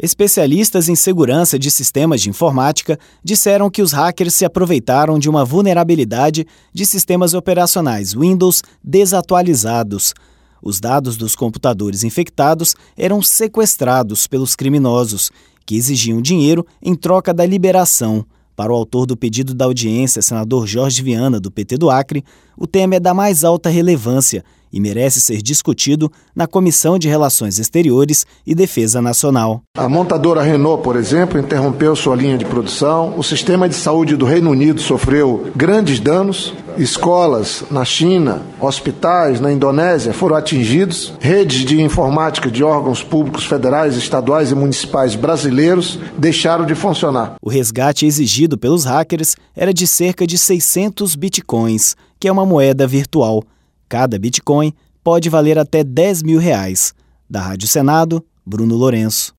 Especialistas em segurança de sistemas de informática disseram que os hackers se aproveitaram de uma vulnerabilidade de sistemas operacionais Windows desatualizados. Os dados dos computadores infectados eram sequestrados pelos criminosos, que exigiam dinheiro em troca da liberação. Para o autor do pedido da audiência, senador Jorge Viana, do PT do Acre, o tema é da mais alta relevância e merece ser discutido na Comissão de Relações Exteriores e Defesa Nacional. A montadora Renault, por exemplo, interrompeu sua linha de produção. O sistema de saúde do Reino Unido sofreu grandes danos. Escolas na China, hospitais na Indonésia foram atingidos. Redes de informática de órgãos públicos federais, estaduais e municipais brasileiros deixaram de funcionar. O resgate exigido pelos hackers era de cerca de 600 bitcoins, que é uma moeda virtual. Cada bitcoin pode valer até R$10 mil. Da Rádio Senado, Bruno Lourenço.